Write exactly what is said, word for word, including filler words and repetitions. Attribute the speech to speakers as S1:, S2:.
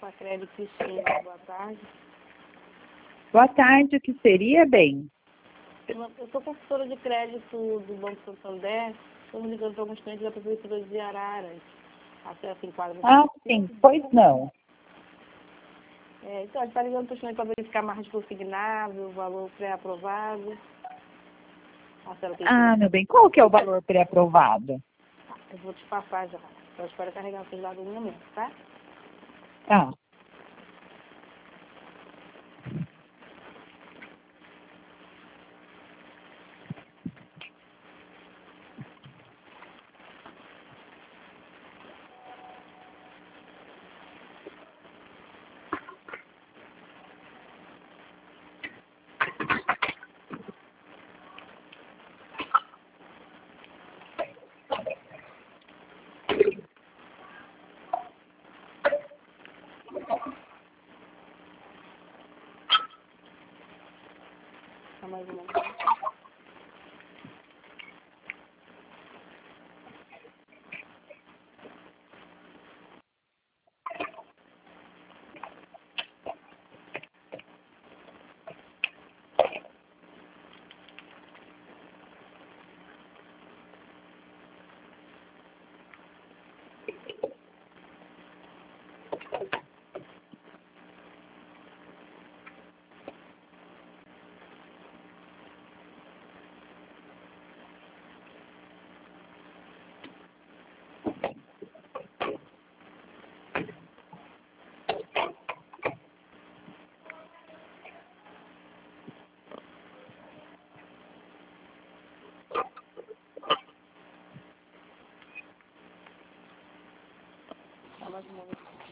S1: Sacredi Cristina, boa tarde.
S2: Boa tarde, o que seria, bem?
S1: Eu sou consultora de crédito do Banco Santander, estamos ligando para alguns clientes da Prefeitura de Araras. Acesso em quadro.
S2: Ah, sim, pois não.
S1: É, então, a gente está ligando para os clientes para verificar a margem consignável, o valor pré-aprovado.
S2: Ah, meu bem, qual que é o valor pré-aprovado?
S1: Tá, eu vou te passar já. Só espero carregar os seus dados no momento, tá?
S2: Tá.
S1: Tá mais ou menos. Tá mais ou menos.